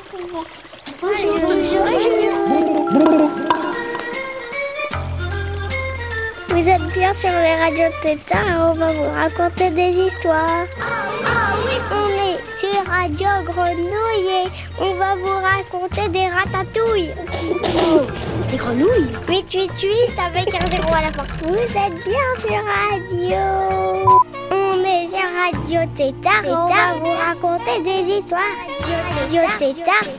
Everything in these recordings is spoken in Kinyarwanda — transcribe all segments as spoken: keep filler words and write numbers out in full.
Bonjour, bonjour. Vous êtes bien sur les radios Tétard et on va vous raconter des histoires. Ah oui, on est sur Radio Grenouille et on va vous raconter des ratatouilles. Oh, des grenouilles? huit huit huit avec un zéro à la fin. Vous êtes bien sur Radio. On est sur Radio Tétard et on va vous raconter des histoires. Radio Tétard.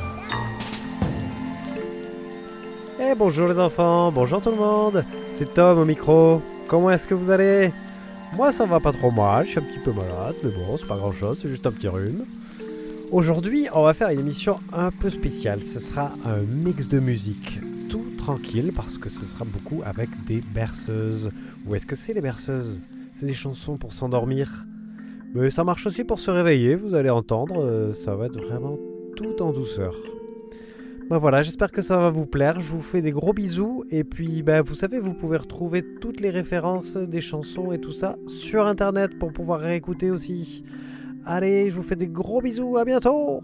Eh bonjour les enfants, bonjour tout le monde, c'est Tom au micro. Comment est-ce que vous allez? Moi ça va pas trop mal, je suis un petit peu malade, mais bon c'est pas grand chose, c'est juste un petit rhume. Aujourd'hui on va faire une émission un peu spéciale, ce sera un mix de musique, tout tranquille parce que ce sera beaucoup avec des berceuses. Où est-ce que c'est les berceuses? C'est des chansons pour s'endormir. Mais ça marche aussi pour se réveiller, vous allez entendre, ça va être vraiment tout en douceur. Ben voilà, j'espère que ça va vous plaire, je vous fais des gros bisous et puis ben, vous savez, vous pouvez retrouver toutes les références des chansons et tout ça sur internet pour pouvoir réécouter aussi. Allez, je vous fais des gros bisous, à bientôt.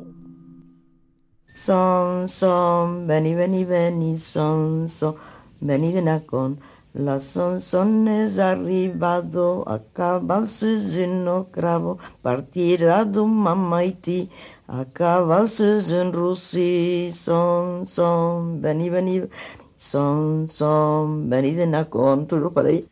Son, son, veni, veni, veni, son, son, veni de Nacon. La son, son es arrivado, a cabal sus un cravo, partirá do mamaiti, a cabal sus un russi, son, son, veni, veni, son, son, veni de Nacon, tu lo parei.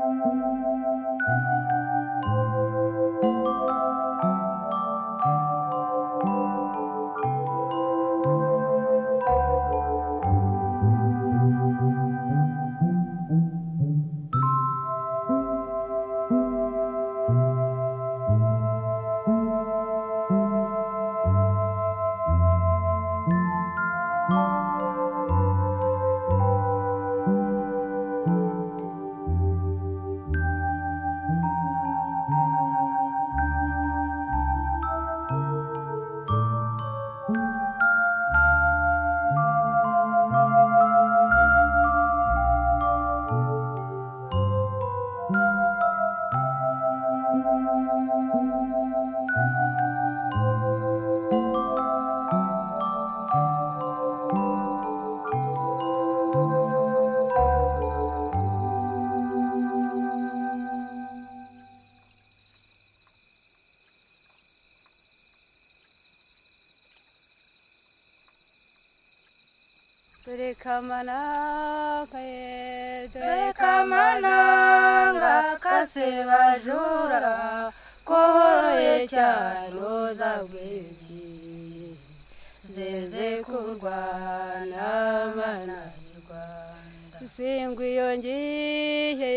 Kamananga, dore kamananga kasebajura koroye cyane uzagwiki zeze kurwana mana y'u Rwanda singwiyongiye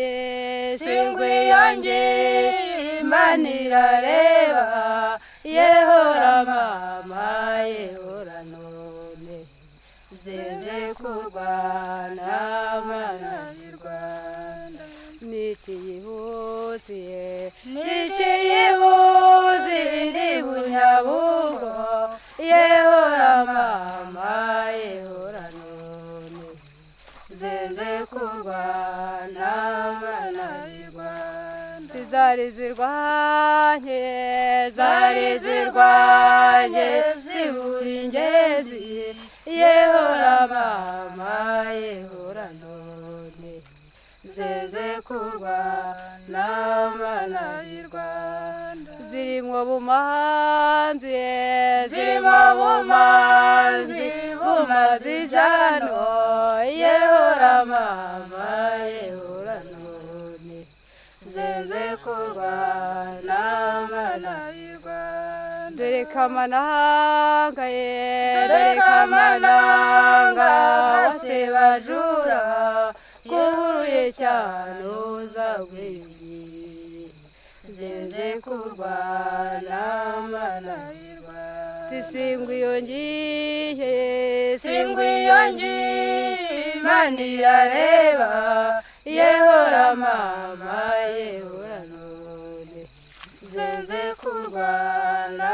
singwiyongiye Imana irareba yehora mama yehora none zeze kurwana mana y'u Rwanda nikiyihuziye nikiyihuziye ndi bunyabugo yehora mama yehora none zeze kurwana mana y'u Rwanda zari zirwanye zari zirwanye zibura ingezi yehora mama yehora none zeze kurwana mana y'u Rwanda zirimo bumanzi zirimo bumanzi bumazi ibyano yehora mama yehora none zeze kurwana mana y'u Rwanda dore kamananga ye dore kamananga kasebajura kuhuruye cyane uzagwingire zeze kurwana mana y'u Rwanda singwiyongiye singwiyongiye Imana irareba yehora mama yehora none zeze kurwana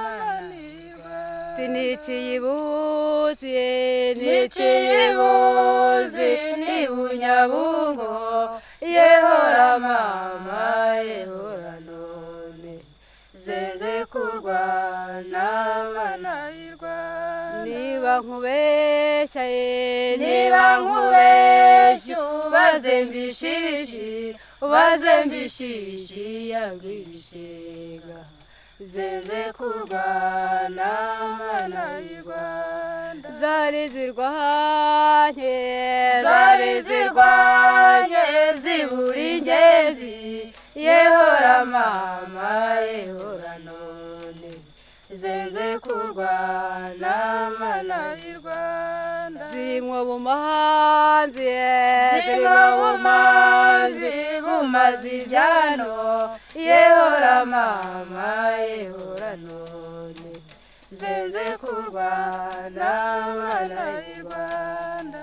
nitiyibuzi nitiyibuzi ni bunyabungo yehora mama yehora none zeze kurwana mana y'u Rwanda niba nkubeshya niba nkubeshya ubaze mbishishi ubaze mbishishi yagwibishega zeze kurwana mana y'u Rwanda zari zirwanye zari zirwanye zibura ingezi yehora mama yehora none zeze kurwana mana y'u Rwanda zirimo bumanzi zirimo bumanzi bumazi ibyano yehora mama yehora none zeze kurwana mana y'u Rwanda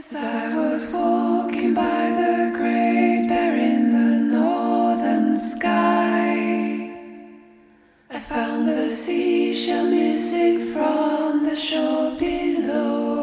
As I was walking by the Great Bear in the northern sky, I found the seashell missing from the shore below.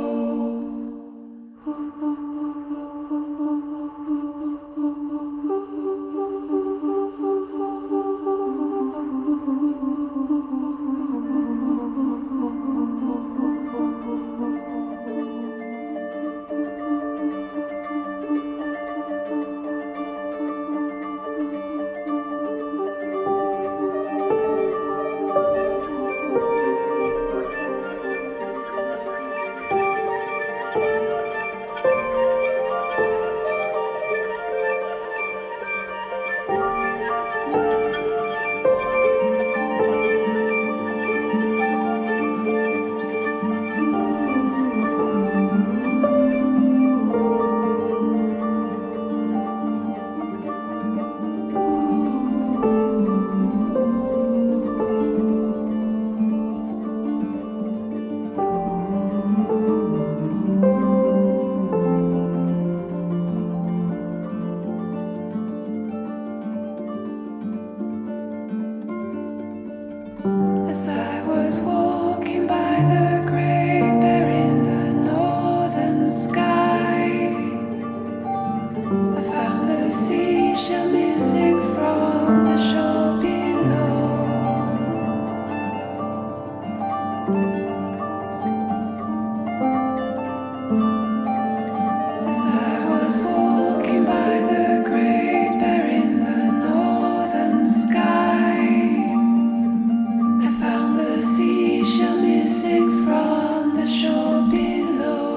As I was walking by the Great Bear in the northern sky, I found the seashell missing from the shore below. As I was walking by the Great Bear in the northern sky, I found the seashell missing from the shore below.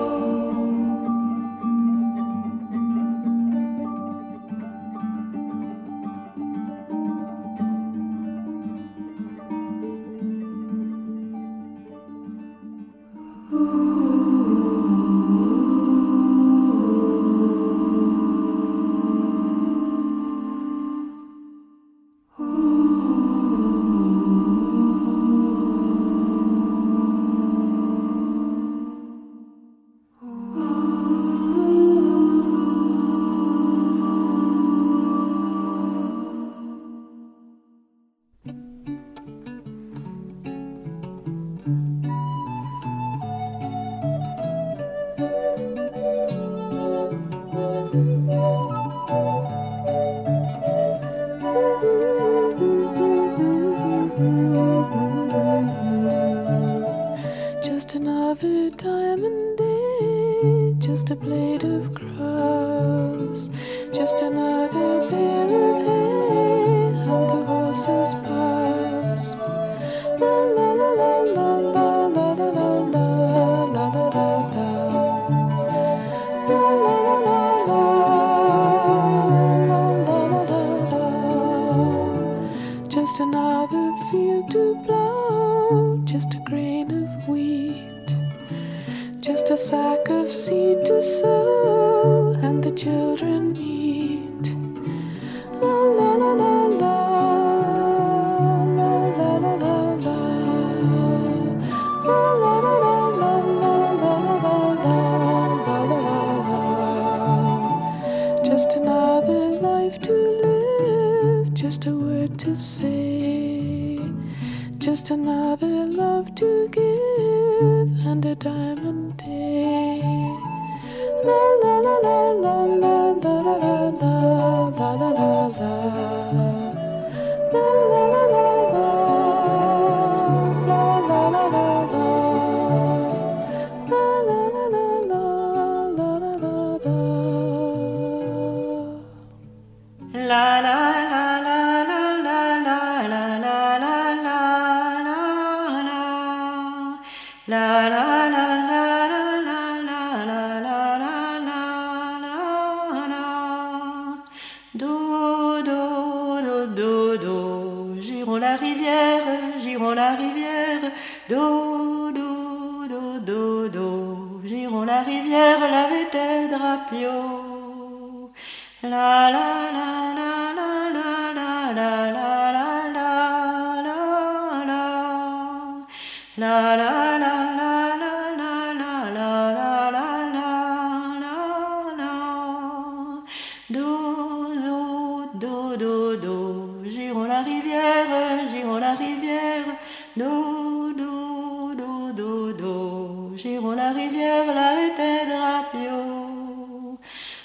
Just another diamond day, just a blade of grass, just another bale of hay, and the horses pass. La la la la la la la la la la la la la. La la la la la la la la. Just another field to plow, just a grain of wheat, just a sack of seed to sow, and the children eat. La la la la la, la la la la la, la la la la la, la la la la. Just another life to live, just a word to say, just another love to give, and a diamond day. La la la la la la la la la la la la la. La la la la la la la la la la. La la la la la la la la la. La la la la la la la la la la la. La la la la la la la la la la la la. Do do do do do. Girons la rivière, girons la rivière. Do do do do do. Girons la rivière, laver tes drapiaux. La la la la la la la la la la la la. La la la la la la la la la la la.